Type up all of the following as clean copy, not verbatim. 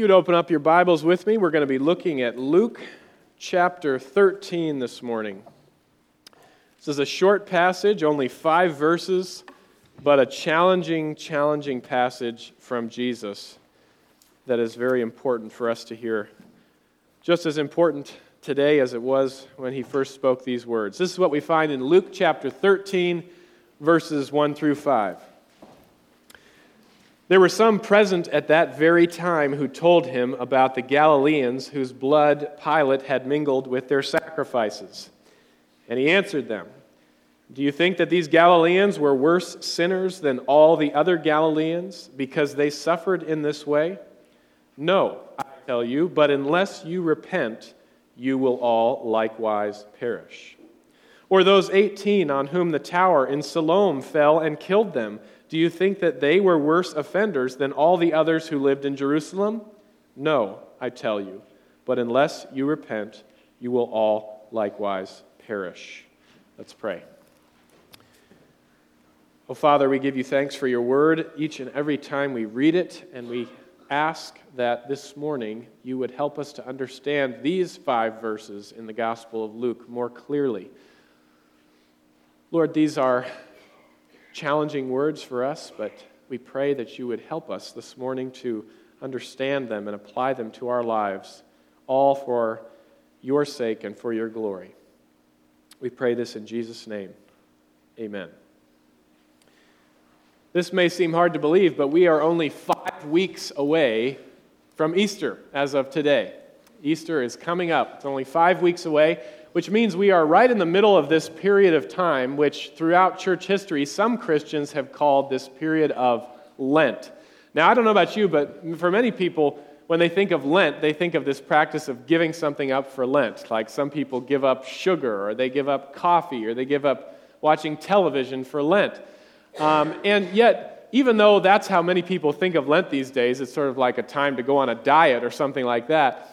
you'd open up your Bibles with me, we're going to be looking at Luke chapter 13 this morning. This is a short passage, only 5 verses, but a challenging passage from Jesus that is very important for us to hear. Just as important today as it was when he first spoke these words. This is what we find in Luke chapter 13, verses 1 through 5. There were some present at that very time who told him about the Galileans whose blood Pilate had mingled with their sacrifices. And he answered them, "Do you think that these Galileans were worse sinners than all the other Galileans because they suffered in this way? No, I tell you, but unless you repent, you will all likewise perish. Or those 18 on whom the tower in Siloam fell and killed them, do you think that they were worse offenders than all the others who lived in Jerusalem? No, I tell you, but unless you repent, you will all likewise perish." Let's pray. Oh, Father, we give you thanks for your word each and every time we read it, and we ask that this morning you would help us to understand these 5 verses in the Gospel of Luke more clearly. Lord, these are challenging words for us, but we pray that you would help us this morning to understand them and apply them to our lives, all for your sake and for your glory. We pray this in Jesus' name. Amen. This may seem hard to believe, but we are only 5 weeks away from Easter as of today. Easter is coming up. It's only 5 weeks away, which means we are right in the middle of this period of time, which throughout church history, some Christians have called this period of Lent. Now, I don't know about you, but for many people, when they think of Lent, they think of this practice of giving something up for Lent. Like some people give up sugar, or they give up coffee, or they give up watching television for Lent. And yet, even though that's how many people think of Lent these days, it's sort of like a time to go on a diet or something like that.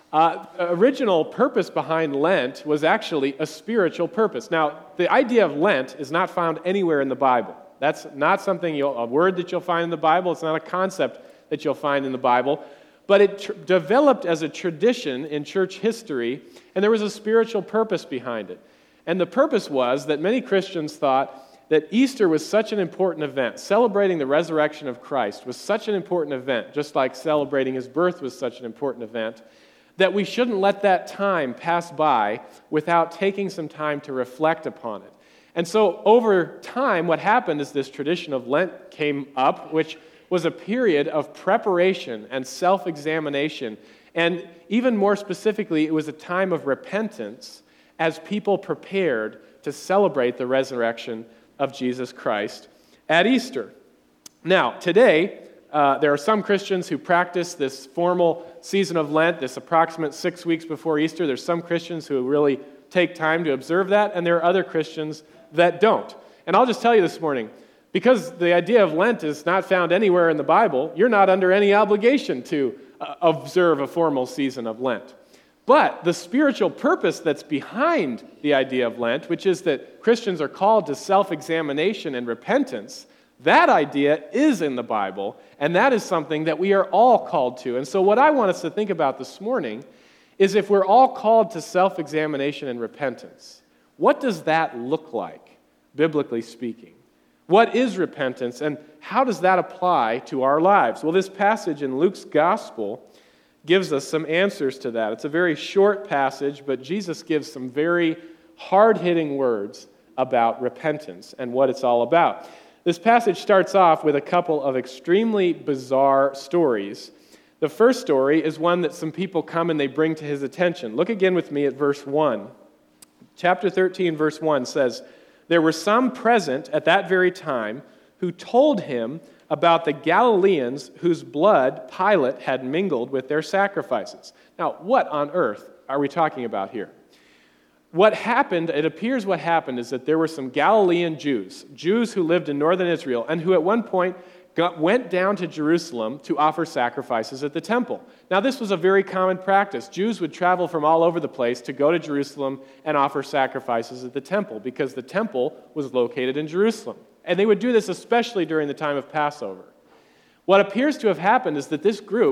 Original purpose behind Lent was actually a spiritual purpose. Now, the idea of Lent is not found anywhere in the Bible. That's not something a word that you'll find in the Bible. It's not a concept that you'll find in the Bible. But it developed as a tradition in church history, and there was a spiritual purpose behind it. And the purpose was that many Christians thought that Easter was such an important event. Celebrating the resurrection of Christ was such an important event, just like celebrating his birth was such an important event, that we shouldn't let that time pass by without taking some time to reflect upon it. And so over time, what happened is this tradition of Lent came up, which was a period of preparation and self-examination. And even more specifically, it was a time of repentance as people prepared to celebrate the resurrection of Jesus Christ at Easter. Now, today, there are some Christians who practice this formal season of Lent, this approximate 6 weeks before Easter. There's some Christians who really take time to observe that, and there are other Christians that don't. And I'll just tell you this morning, because the idea of Lent is not found anywhere in the Bible, you're not under any obligation to observe a formal season of Lent. But the spiritual purpose that's behind the idea of Lent, which is that Christians are called to self-examination and repentance, that idea is in the Bible, and that is something that we are all called to. And so what I want us to think about this morning is if we're all called to self-examination and repentance, what does that look like, biblically speaking? What is repentance, and how does that apply to our lives? Well, this passage in Luke's Gospel gives us some answers to that. It's a very short passage, but Jesus gives some very hard-hitting words about repentance and what it's all about. This passage starts off with a couple of extremely bizarre stories. The first story is one that some people come and they bring to his attention. Look again with me at verse 1. Chapter 13, verse 1 says, "There were some present at that very time who told him about the Galileans whose blood Pilate had mingled with their sacrifices." Now, what on earth are we talking about here? What happened, it appears what happened is that there were some Galilean Jews who lived in northern Israel, and who at one point went down to Jerusalem to offer sacrifices at the temple. Now, this was a very common practice. Jews would travel from all over the place to go to Jerusalem and offer sacrifices at the temple, because the temple was located in Jerusalem. And they would do this especially during the time of Passover. What appears to have happened is that this group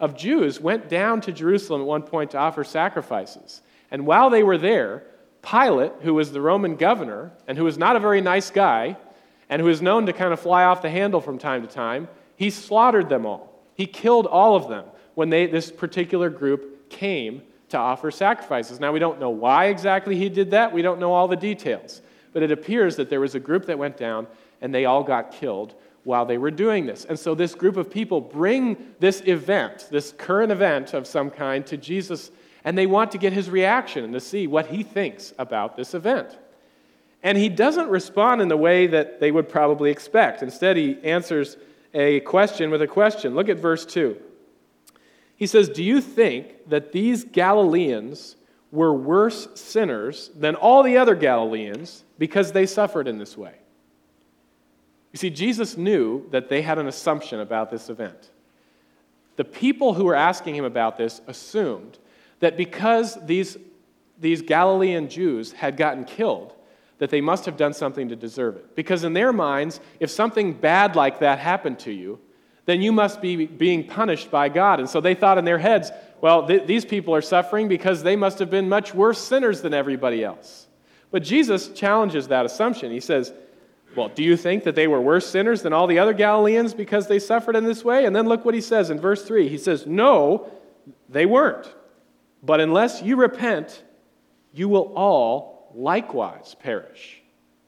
of Jews went down to Jerusalem at one point to offer sacrifices. And while they were there, Pilate, who was the Roman governor, and who was not a very nice guy, and who is known to kind of fly off the handle from time to time, he slaughtered them all. He killed all of them when this particular group came to offer sacrifices. Now, we don't know why exactly he did that. We don't know all the details. But it appears that there was a group that went down, and they all got killed while they were doing this. And so this group of people bring this event, this current event of some kind, to Jesus, and they want to get his reaction and to see what he thinks about this event. And he doesn't respond in the way that they would probably expect. Instead, he answers a question with a question. Look at verse 2. He says, "Do you think that these Galileans were worse sinners than all the other Galileans because they suffered in this way?" You see, Jesus knew that they had an assumption about this event. The people who were asking him about this assumed that because these Galilean Jews had gotten killed, that they must have done something to deserve it. Because in their minds, if something bad like that happened to you, then you must be being punished by God. And so they thought in their heads, well, these people are suffering because they must have been much worse sinners than everybody else. But Jesus challenges that assumption. He says, well, do you think that they were worse sinners than all the other Galileans because they suffered in this way? And then look what he says in verse 3. He says, no, they weren't. But unless you repent, you will all likewise perish.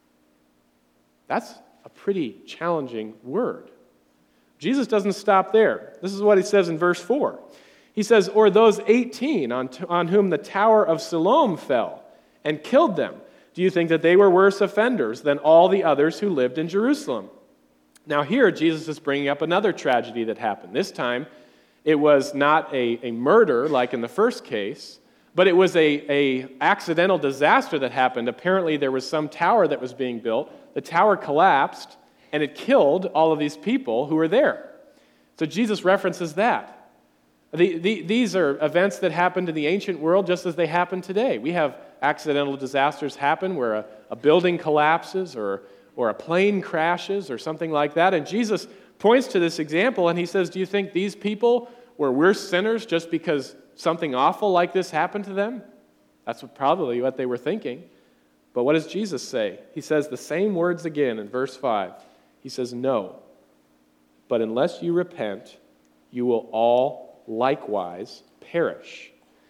That's a pretty challenging word. Jesus doesn't stop there. This is what he says in verse 4. He says, or those 18 on whom the tower of Siloam fell and killed them, do you think that they were worse offenders than all the others who lived in Jerusalem? Now here, Jesus is bringing up another tragedy that happened. This time, it was not a murder like in the first case, but it was a accidental disaster that happened. Apparently, there was some tower that was being built. The tower collapsed, and it killed all of these people who were there. So Jesus references that. These are events that happened in the ancient world just as they happen today. We have accidental disasters happen where a building collapses or a plane crashes or something like that. And Jesus points to this example and he says, do you think these people were worse sinners just because something awful like this happened to them? That's probably what they were thinking. But what does Jesus say? He says the same words again in verse 5. He says, no, but unless you repent, you will all likewise perish.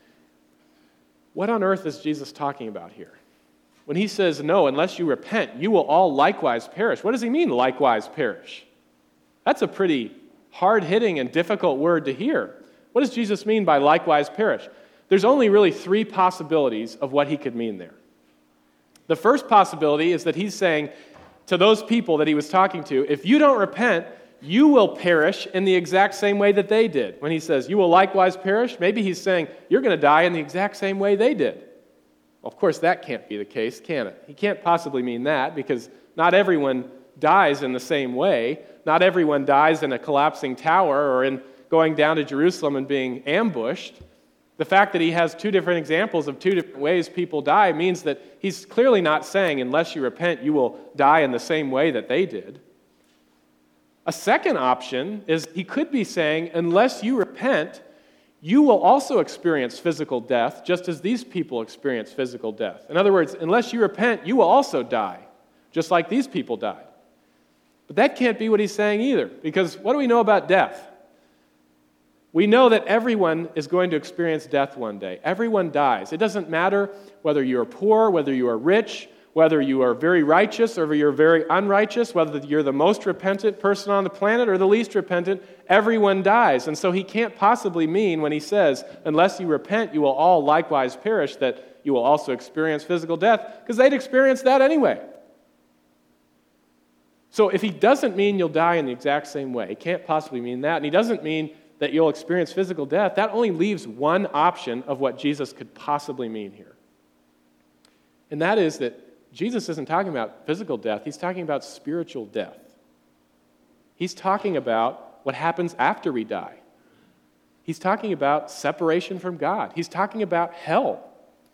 What on earth is Jesus talking about here? When he says, no, unless you repent, you will all likewise perish. What does he mean, likewise perish? That's a pretty hard-hitting and difficult word to hear. What does Jesus mean by likewise perish? There's only really three possibilities of what he could mean there. The first possibility is that he's saying to those people that he was talking to, if you don't repent, you will perish in the exact same way that they did. When he says, you will likewise perish, maybe he's saying, you're going to die in the exact same way they did. Well, of course, that can't be the case, can it? He can't possibly mean that, because not everyone dies in the same way. Not everyone dies in a collapsing tower or in going down to Jerusalem and being ambushed. The fact that he has two different examples of two different ways people die means that he's clearly not saying, unless you repent, you will die in the same way that they did. A second option is he could be saying, unless you repent, you will also experience physical death, just as these people experience physical death. In other words, unless you repent, you will also die, just like these people died. But that can't be what he's saying either, because what do we know about death? We know that everyone is going to experience death one day. Everyone dies. It doesn't matter whether you're poor, whether you are rich, whether you are very righteous or you're very unrighteous, whether you're the most repentant person on the planet or the least repentant, everyone dies. And so he can't possibly mean when he says, unless you repent, you will all likewise perish, that you will also experience physical death, because they'd experience that anyway. So if he doesn't mean you'll die in the exact same way, he can't possibly mean that, and he doesn't mean that you'll experience physical death, that only leaves one option of what Jesus could possibly mean here. And that is that Jesus isn't talking about physical death, he's talking about spiritual death. He's talking about what happens after we die. He's talking about separation from God. He's talking about hell.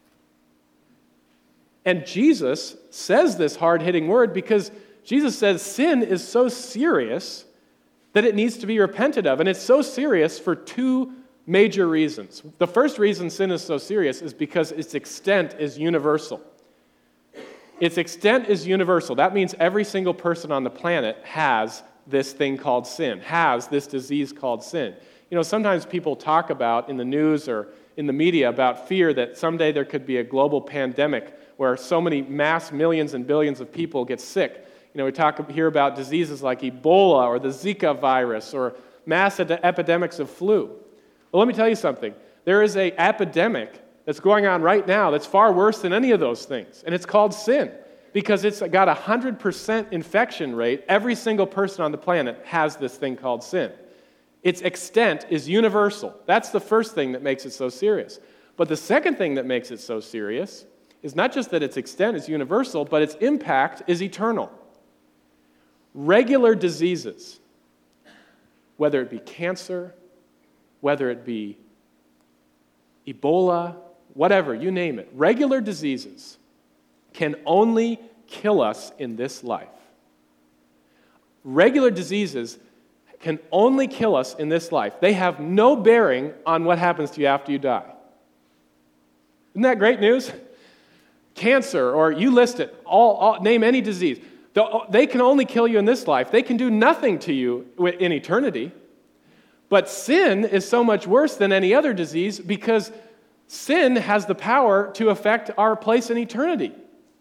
And Jesus says this hard-hitting word because Jesus says sin is so serious that it needs to be repented of. And it's so serious for two major reasons. The first reason sin is so serious is because its extent is universal. Its extent is universal. That means every single person on the planet has this thing called sin, has this disease called sin. Sometimes people talk about in the news or in the media about fear that someday there could be a global pandemic where so many mass millions and billions of people get sick. We hear about diseases like Ebola or the Zika virus or mass epidemics of flu. Well, let me tell you something. There is an epidemic that's going on right now that's far worse than any of those things, and it's called sin because it's got a 100% infection rate. Every single person on the planet has this thing called sin. Its extent is universal. That's the first thing that makes it so serious. But the second thing that makes it so serious is not just that its extent is universal, but its impact is eternal. Regular diseases, whether it be cancer, whether it be Ebola, whatever, you name it, regular diseases can only kill us in this life. Regular diseases can only kill us in this life. They have no bearing on what happens to you after you die. Isn't that great news? Cancer, or you list it, name any disease. They can only kill you in this life. They can do nothing to you in eternity. But sin is so much worse than any other disease because sin has the power to affect our place in eternity.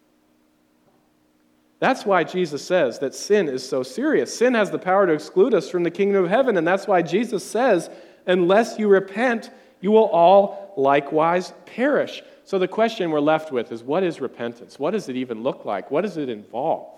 That's why Jesus says that sin is so serious. Sin has the power to exclude us from the kingdom of heaven, and that's why Jesus says, unless you repent, you will all likewise perish. So the question we're left with is, what is repentance? What does it even look like? What does it involve?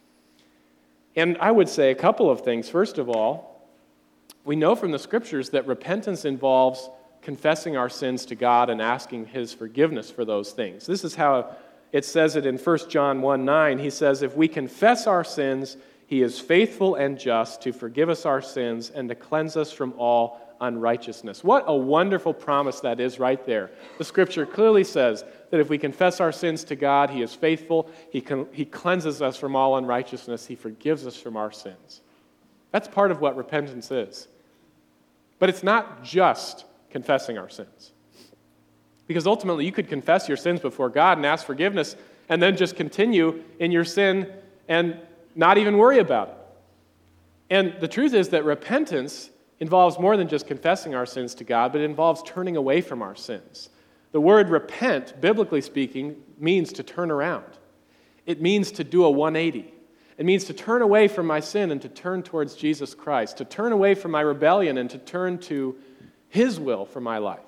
And I would say a couple of things. First of all, we know from the Scriptures that repentance involves confessing our sins to God and asking His forgiveness for those things. This is how it says it in 1 John 1:9. He says, if we confess our sins, He is faithful and just to forgive us our sins and to cleanse us from all unrighteousness. What a wonderful promise that is right there. The Scripture clearly says that if we confess our sins to God, He is faithful, He cleanses us from all unrighteousness, He forgives us from our sins. That's part of what repentance is. But it's not just confessing our sins. Because ultimately, you could confess your sins before God and ask forgiveness and then just continue in your sin and not even worry about it. And the truth is that repentance involves more than just confessing our sins to God, but it involves turning away from our sins. The word repent, biblically speaking, means to turn around. It means to do a 180. It means to turn away from my sin and to turn towards Jesus Christ, to turn away from my rebellion and to turn to His will for my life.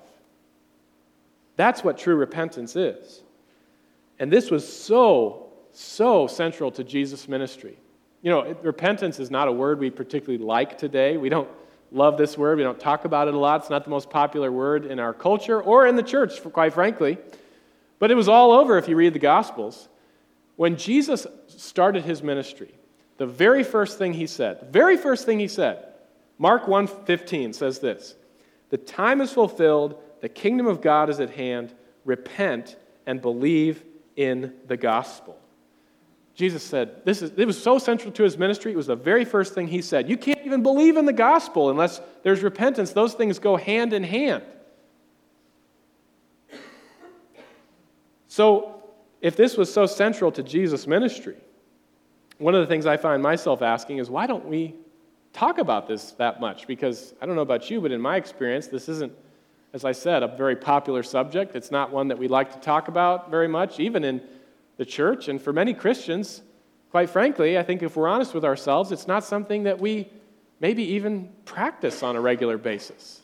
That's what true repentance is. And this was so central to Jesus' ministry. Repentance is not a word we particularly like today. We don't love this word. We don't talk about it a lot. It's not the most popular word in our culture or in the church, quite frankly. But it was all over if you read the Gospels. When Jesus started His ministry, the very first thing He said, Mark 1:15 says this, the time is fulfilled, the kingdom of God is at hand, repent and believe in the gospel. Jesus said, it was so central to His ministry, it was the very first thing He said. You can't even believe in the gospel unless there's repentance. Those things go hand in hand. So, if this was so central to Jesus' ministry, one of the things I find myself asking is, why don't we talk about this that much? Because I don't know about you, but in my experience, this isn't, as I said, a very popular subject. It's not one that we like to talk about very much, even in the church. And for many Christians, quite frankly, I think if we're honest with ourselves, it's not something that we maybe even practice on a regular basis.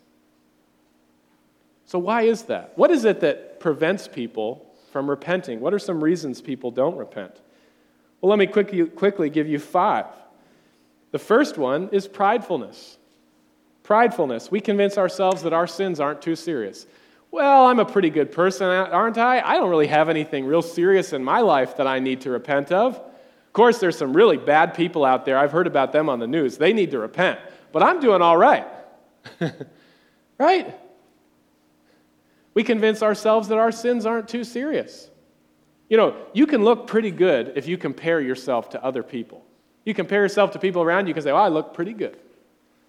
So why is that? What is it that prevents people from repenting? What are some reasons people don't repent? Well, let me quickly give you 5. The first one is pridefulness. Pridefulness. We convince ourselves that our sins aren't too serious. Well, I'm a pretty good person, aren't I? I don't really have anything real serious in my life that I need to repent of. Of course, there's some really bad people out there. I've heard about them on the news. They need to repent. But I'm doing all right. Right? We convince ourselves that our sins aren't too serious. You can look pretty good if you compare yourself to other people. You compare yourself to people around you, you can say, I look pretty good.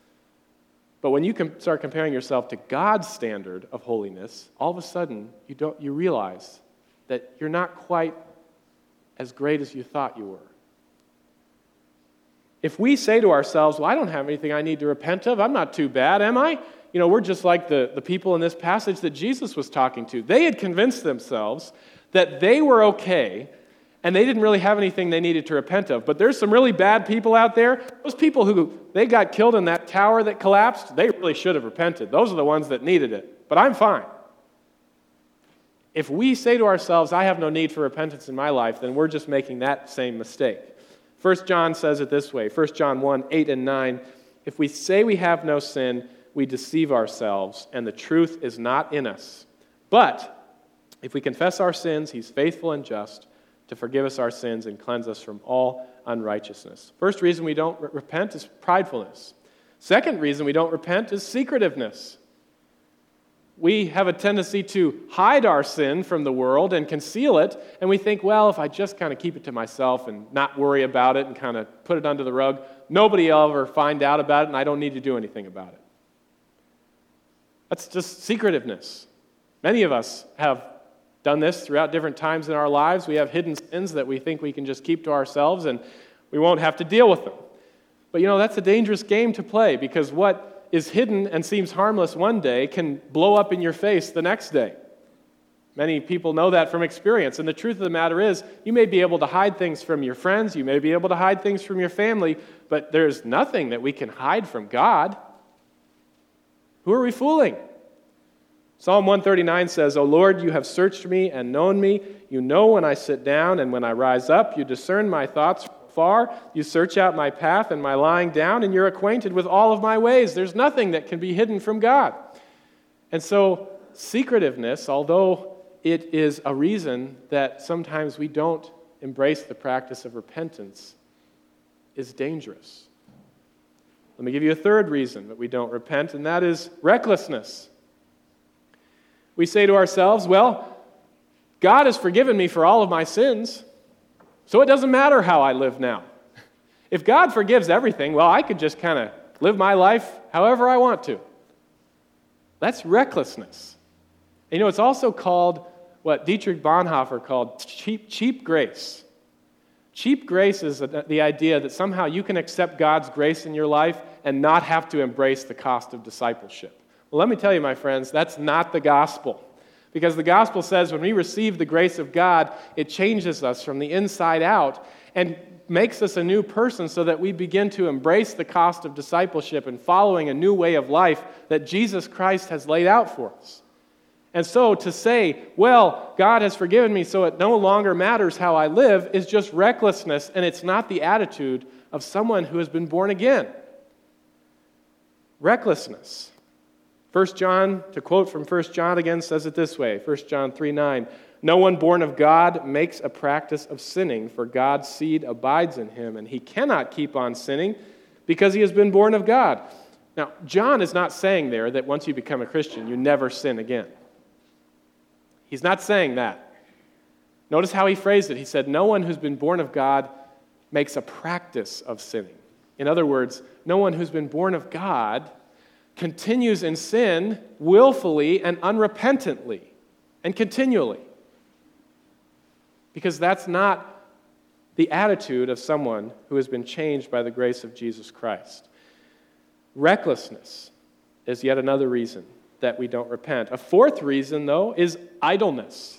But when you start comparing yourself to God's standard of holiness, all of a sudden you realize that you're not quite as great as you thought you were. If we say to ourselves, well, I don't have anything I need to repent of, I'm not too bad, am I? We're just like the people in this passage that Jesus was talking to. They had convinced themselves that they were okay, and they didn't really have anything they needed to repent of. But there's some really bad people out there. Those people they got killed in that tower that collapsed, they really should have repented. Those are the ones that needed it. But I'm fine. If we say to ourselves, I have no need for repentance in my life, then we're just making that same mistake. 1 John says it this way, 1 John 1, 8 and 9, if we say we have no sin, we deceive ourselves, and the truth is not in us. But if we confess our sins, he's faithful and just to forgive us our sins and cleanse us from all unrighteousness. First reason we don't repent is pridefulness. Second reason we don't repent is secretiveness. We have a tendency to hide our sin from the world and conceal it, and we think, well, if I just kind of keep it to myself and not worry about it and kind of put it under the rug, nobody will ever find out about it, and I don't need to do anything about it. That's just secretiveness. Many of us have done this throughout different times in our lives. We have hidden sins that we think we can just keep to ourselves, and we won't have to deal with them. But that's a dangerous game to play, because what is hidden and seems harmless one day can blow up in your face the next day. Many people know that from experience, and the truth of the matter is, you may be able to hide things from your friends, you may be able to hide things from your family, but there's nothing that we can hide from God. Who are we fooling? Psalm 139 says, O Lord, you have searched me and known me. You know when I sit down and when I rise up. You discern my thoughts from afar. You search out my path and my lying down, and you're acquainted with all of my ways. There's nothing that can be hidden from God. And so, secretiveness, although it is a reason that sometimes we don't embrace the practice of repentance, is dangerous. Let me give you a third reason that we don't repent, and that is recklessness. We say to ourselves, well, God has forgiven me for all of my sins, so it doesn't matter how I live now. If God forgives everything, well, I could just kind of live my life however I want to. That's recklessness. And it's also called what Dietrich Bonhoeffer called cheap grace. Cheap grace is the idea that somehow you can accept God's grace in your life and not have to embrace the cost of discipleship. Well, let me tell you, my friends, that's not the gospel. Because the gospel says when we receive the grace of God, it changes us from the inside out and makes us a new person so that we begin to embrace the cost of discipleship and following a new way of life that Jesus Christ has laid out for us. And so to say, well, God has forgiven me so it no longer matters how I live is just recklessness, and it's not the attitude of someone who has been born again. Recklessness. 1 John, to quote from 1 John again, says it this way, 1 John 3:9, no one born of God makes a practice of sinning, for God's seed abides in him, and he cannot keep on sinning because he has been born of God. Now, John is not saying there that once you become a Christian, you never sin again. He's not saying that. Notice how he phrased it. He said, no one who's been born of God makes a practice of sinning. In other words, no one who's been born of God continues in sin willfully and unrepentantly and continually. Because that's not the attitude of someone who has been changed by the grace of Jesus Christ. Recklessness is yet another reason that we don't repent. A fourth reason, though, is idleness.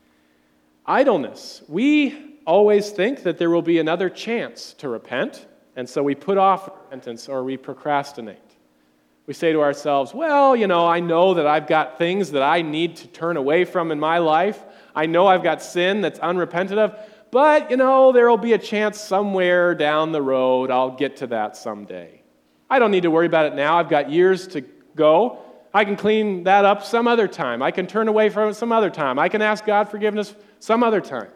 Idleness. We always think that there will be another chance to repent, and so we put off repentance or we procrastinate. We say to ourselves, well, I know that I've got things that I need to turn away from in my life. I know I've got sin that's unrepentant of, but, there will be a chance somewhere down the road I'll get to that someday. I don't need to worry about it now. I've got years to go. I can clean that up some other time. I can turn away from it some other time. I can ask God forgiveness some other time.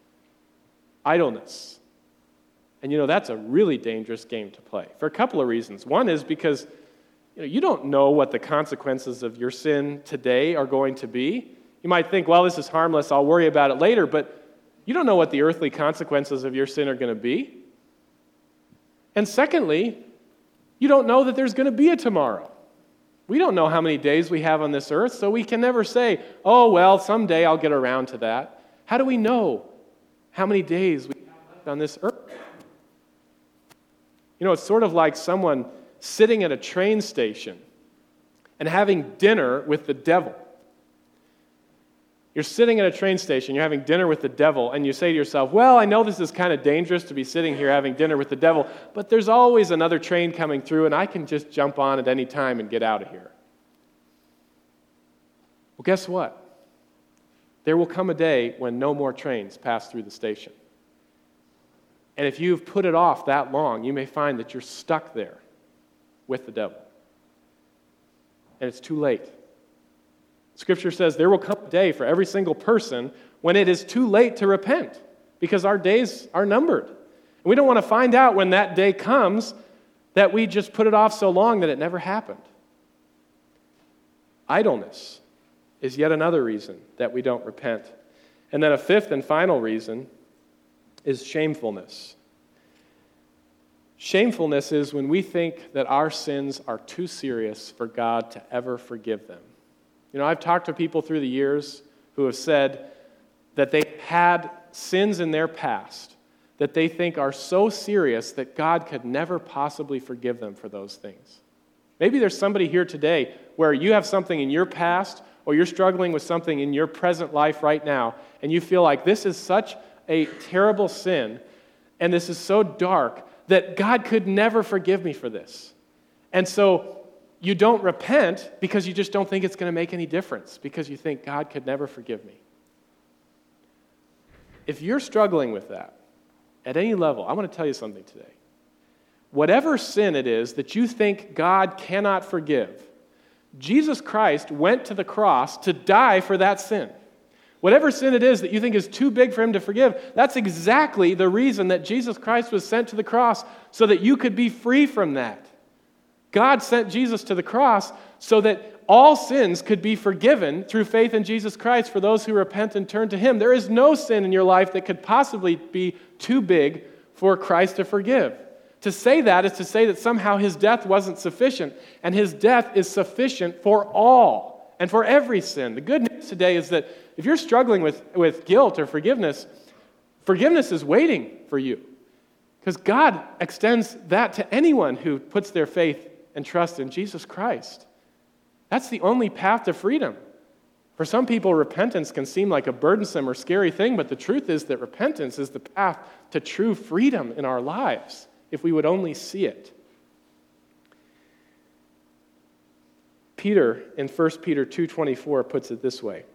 Idleness. And that's a really dangerous game to play for a couple of reasons. One is because you don't know what the consequences of your sin today are going to be. You might think, well, this is harmless, I'll worry about it later, but you don't know what the earthly consequences of your sin are going to be. And secondly, you don't know that there's going to be a tomorrow. We don't know how many days we have on this earth, so we can never say, oh, well, someday I'll get around to that. How do we know how many days we have left on this earth? You know, it's sort of like someone sitting at a train station and having dinner with the devil. You're sitting at a train station, you're having dinner with the devil, and you say to yourself, well, I know this is kind of dangerous to be sitting here having dinner with the devil, but there's always another train coming through, and I can just jump on at any time and get out of here. Well, guess what? There will come a day when no more trains pass through the station. And if you've put it off that long, you may find that you're stuck there with the devil. And it's too late. Scripture says there will come a day for every single person when it is too late to repent because our days are numbered. And we don't want to find out when that day comes that we just put it off so long that it never happened. Idleness is yet another reason that we don't repent. And then a fifth and final reason is shamefulness. Shamefulness is when we think that our sins are too serious for God to ever forgive them. You know, I've talked to people through the years who have said that they had sins in their past that they think are so serious that God could never possibly forgive them for those things. Maybe there's somebody here today where you have something in your past or you're struggling with something in your present life right now, and you feel like this is such a terrible sin and this is so dark that God could never forgive me for this. And so you don't repent because you just don't think it's going to make any difference, because you think God could never forgive me. If you're struggling with that at any level, I want to tell you something today. Whatever sin it is that you think God cannot forgive, Jesus Christ went to the cross to die for that sin. Whatever sin it is that you think is too big for him to forgive, that's exactly the reason that Jesus Christ was sent to the cross, so that you could be free from that. God sent Jesus to the cross so that all sins could be forgiven through faith in Jesus Christ for those who repent and turn to him. There is no sin in your life that could possibly be too big for Christ to forgive. To say that is to say that somehow his death wasn't sufficient, and his death is sufficient for all and for every sin. The good news today is that if you're struggling with guilt or forgiveness is waiting for you, because God extends that to anyone who puts their faith and trust in Jesus Christ. That's the only path to freedom. For some people, repentance can seem like a burdensome or scary thing, but the truth is that repentance is the path to true freedom in our lives, if we would only see it. Peter, in 1 Peter 2:24, puts it this way.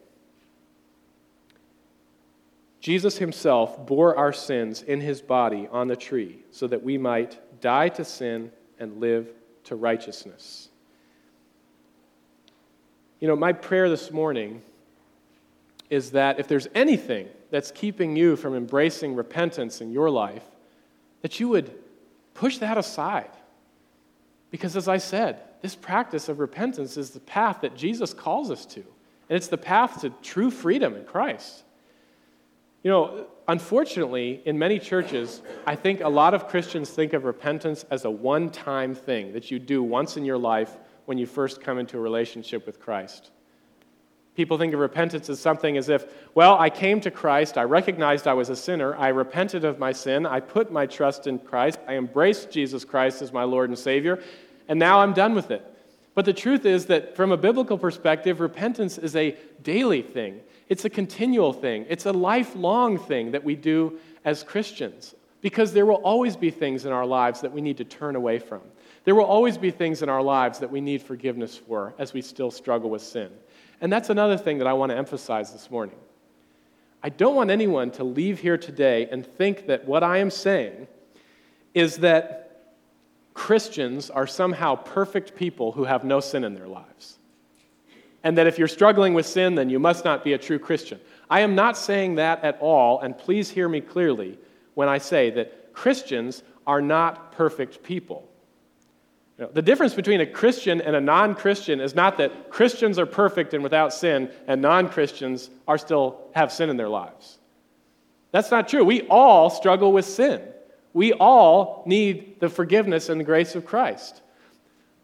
Jesus himself bore our sins in his body on the tree so that we might die to sin and live to righteousness. You know, my prayer this morning is that if there's anything that's keeping you from embracing repentance in your life, that you would push that aside. Because as I said, this practice of repentance is the path that Jesus calls us to. And it's the path to true freedom in Christ. You know, unfortunately, in many churches, I think a lot of Christians think of repentance as a one-time thing that you do once in your life when you first come into a relationship with Christ. People think of repentance as something as if, well, I came to Christ, I recognized I was a sinner, I repented of my sin, I put my trust in Christ, I embraced Jesus Christ as my Lord and Savior, and now I'm done with it. But the truth is that from a biblical perspective, repentance is a daily thing. It's a continual thing. It's a lifelong thing that we do as Christians, because there will always be things in our lives that we need to turn away from. There will always be things in our lives that we need forgiveness for as we still struggle with sin. And that's another thing that I want to emphasize this morning. I don't want anyone to leave here today and think that what I am saying is that Christians are somehow perfect people who have no sin in their lives. And that if you're struggling with sin, then you must not be a true Christian. I am not saying that at all, and please hear me clearly when I say that Christians are not perfect people. You know, the difference between a Christian and a non-Christian is not that Christians are perfect and without sin, and non-Christians still have sin in their lives. That's not true. We all struggle with sin. We all need the forgiveness and the grace of Christ.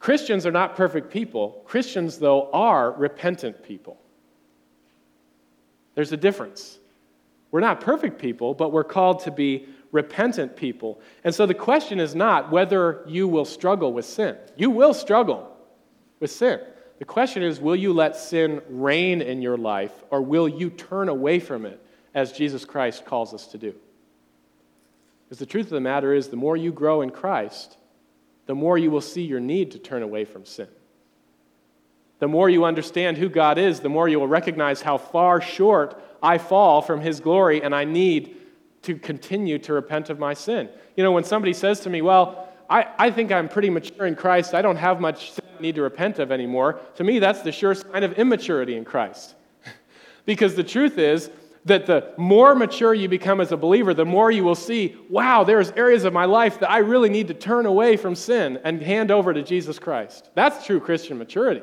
Christians are not perfect people. Christians, though, are repentant people. There's a difference. We're not perfect people, but we're called to be repentant people. And so the question is not whether you will struggle with sin. You will struggle with sin. The question is, will you let sin reign in your life, or will you turn away from it as Jesus Christ calls us to do? Because the truth of the matter is, the more you grow in Christ, the more you will see your need to turn away from sin. The more you understand who God is, the more you will recognize how far short I fall from His glory, and I need to continue to repent of my sin. When somebody says to me, well, I think I'm pretty mature in Christ, I don't have much sin I need to repent of anymore, to me that's the sure sign of immaturity in Christ. Because the truth is that the more mature you become as a believer, the more you will see, wow, there's areas of my life that I really need to turn away from sin and hand over to Jesus Christ. That's true Christian maturity.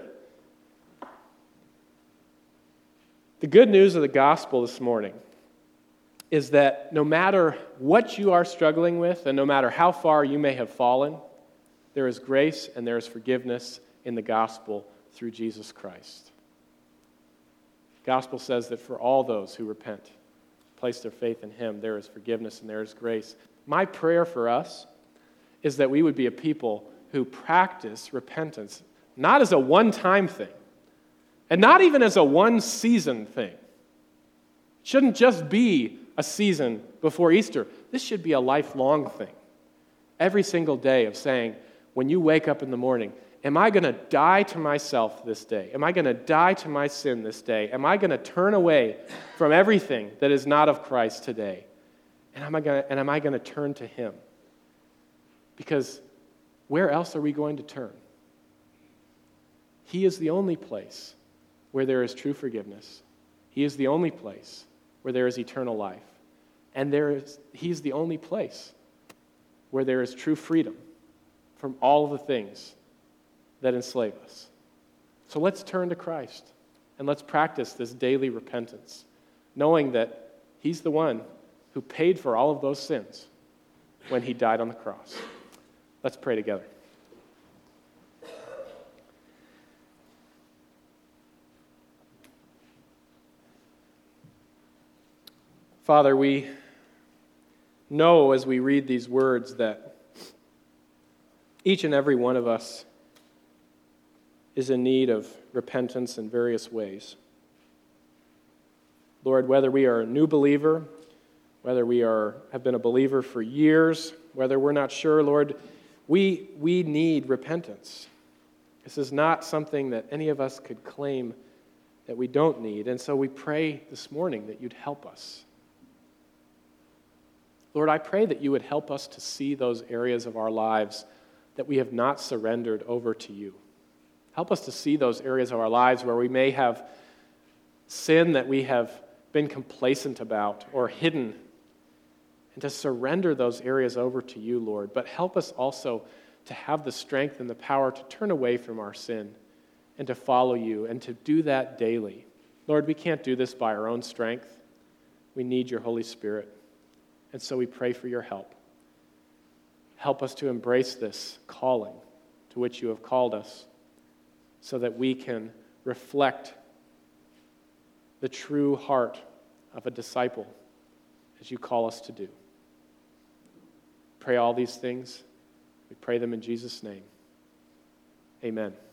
The good news of the gospel this morning is that no matter what you are struggling with and no matter how far you may have fallen, there is grace and there is forgiveness in the gospel through Jesus Christ. The gospel says that for all those who repent, place their faith in Him, there is forgiveness and there is grace. My prayer for us is that we would be a people who practice repentance, not as a one-time thing, and not even as a one-season thing. It shouldn't just be a season before Easter. This should be a lifelong thing. Every single day of saying, when you wake up in the morning, am I going to die to myself this day? Am I going to die to my sin this day? Am I going to turn away from everything that is not of Christ today? And am I going to turn to Him? Because where else are we going to turn? He is the only place where there is true forgiveness. He is the only place where there is eternal life. And He is the only place where there is true freedom from all of the things that enslave us. So let's turn to Christ and let's practice this daily repentance, knowing that He's the one who paid for all of those sins when He died on the cross. Let's pray together. Father, we know as we read these words that each and every one of us is in need of repentance in various ways. Lord, whether we are a new believer, whether we have been a believer for years, whether we're not sure, Lord, we need repentance. This is not something that any of us could claim that we don't need, and so we pray this morning that you'd help us. Lord, I pray that you would help us to see those areas of our lives that we have not surrendered over to you. Help us to see those areas of our lives where we may have sin that we have been complacent about or hidden, and to surrender those areas over to you, Lord. But help us also to have the strength and the power to turn away from our sin and to follow you and to do that daily. Lord, we can't do this by our own strength. We need your Holy Spirit. And so we pray for your help. Help us to embrace this calling to which you have called us so that we can reflect the true heart of a disciple as you call us to do. Pray all these things. We pray them in Jesus' name. Amen.